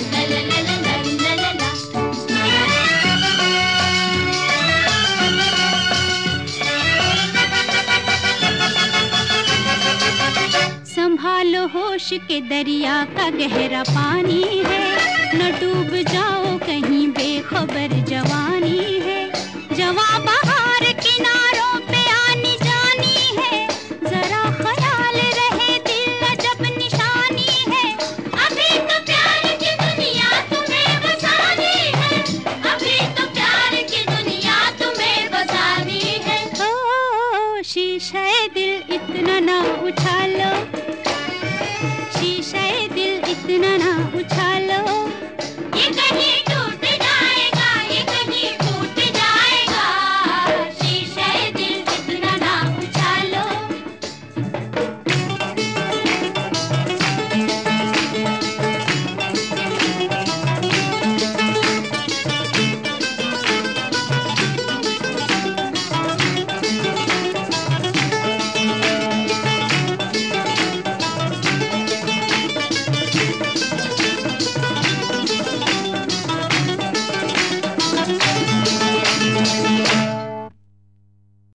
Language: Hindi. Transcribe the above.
ला ला ला ला ला ला ला ला। संभालो होश के दरिया का गहरा पानी है, न डूब जाओ कहीं बेखबर जवानी है। जवां बहार किनारों पे आनी जानी है, जरा ख्याल रहे दिल अजब निशानी है। अभी तो प्यार की दुनिया तुम्हें बसानी है, अभी तो प्यार की दुनिया तुम्हें बसानी है। ओ शीशे दिल इतना ना उछालो, शीशे दिल इतना ना उछालो, ये कहीं